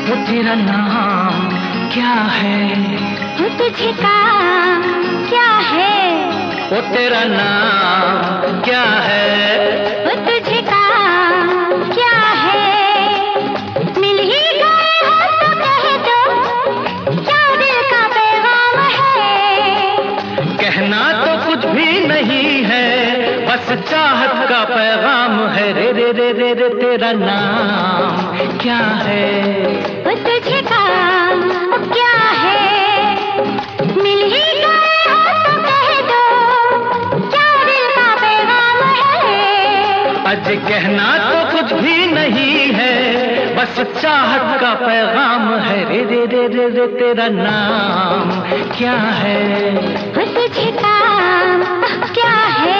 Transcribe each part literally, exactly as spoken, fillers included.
वो तेरा नाम क्या है? वो तुझे काम क्या है? वो तेरा नाम क्या है? वो तुझे काम क्या है? मिल ही गए हो तो कह दो, क्या दिल का पैगाम है? कहना तो कुछ भी नहीं है, बस चाहत का पैगाम है। रे रे रे रे रे तेरा नाम क्या है? वो तुझे काम क्या है? मिल ही गए हो तो कह दो, क्या दिल का पैगाम है? आज कहना तो कुछ भी नहीं है, बस चाहत का पैगाम है। रे रे रे रे रे तेरा नाम क्या है? वो तुझे काम क्या है?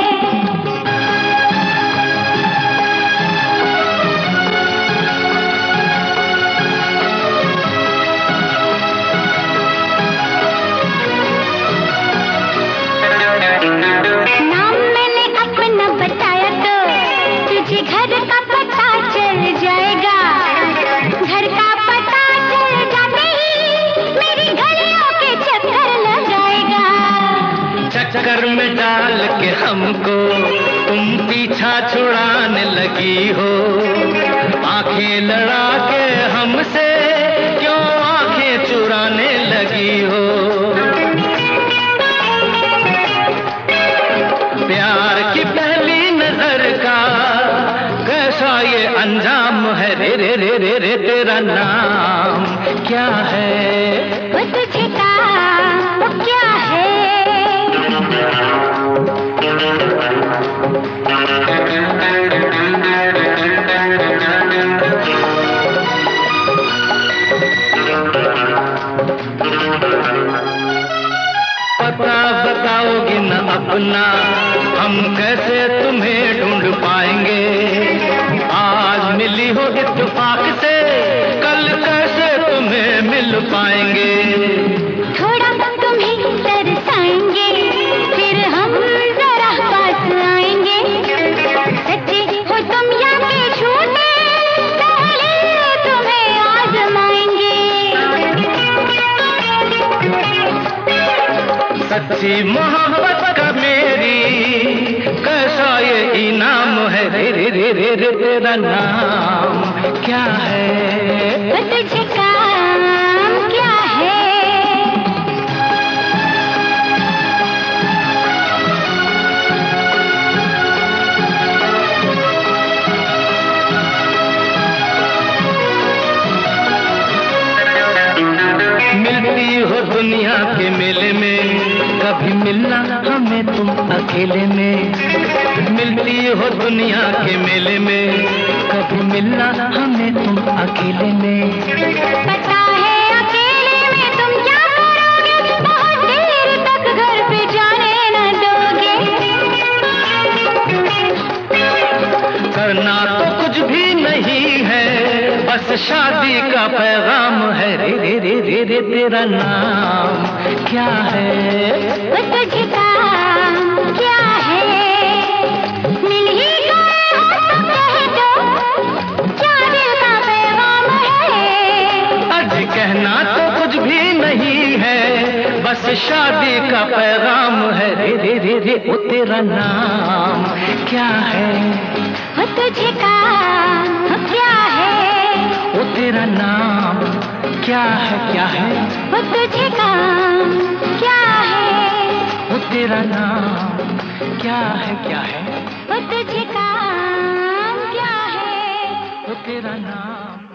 नाम मैंने अपना बताया तो तुझे घर का पता चल जाएगा। घर का पता चल जाते ही मेरी गलियों के चक्कर लगाएगा। चक्कर में डाल के हमको तुम पीछा छुड़ाने लगी हो। आंखें लड़ा के हमसे क्यों आंखें चुराने लगी हो। प्यार की पहली नजर का कैसा ये अंजाम है। रे रे रे रे रे तेरा नाम क्या है? वो तुझे काम क्या है? पता बताओगी न अपना, हम कैसे तुम्हें ढूंढ पाएंगे। आज मिली हो इत्तेफाक से, कल कैसे तुम्हें मिल पाएंगे। थोड़ा तुम्हें तरसाएंगे, फिर हम जरा पास आएंगे। सच्चे हो तुम या के झूठे, पहले तुम्हें आजमाएंगे। सच्ची मोहब्बत का मेरी कैसा ये इनाम है। रे रे रे रे रे तेरा नाम क्या है? वो तुझे काम क्या है? मिलती हो दुनिया के मेले में, कभी मिलना हमें तुम अकेले में। मिलती हो दुनिया के मेले में, कभी मिलना हमें तुम अकेले में। पता है अकेले में तुम क्या करोगे, बहुत देर तक घर पे जाने न दोगे। करना तो कुछ भी नहीं है, बस शादी का पैगाम है। रे रे रे रे रे तेरा नाम क्या है? वो तुझे काम क्या है? मिल ही गए हो तो कह दो, क्या दिल का पैगाम है? आज कहना तो कुछ भी नहीं है, बस शादी का पैगाम है। रे रे रे रे वो तेरा नाम क्या है? वो तुझे काम क्या है? वो तेरा नाम क्या है? क्या है? वो तुझे काम क्या है? वो तेरा नाम क्या है? क्या है? वो तुझे काम क्या है? वो तेरा नाम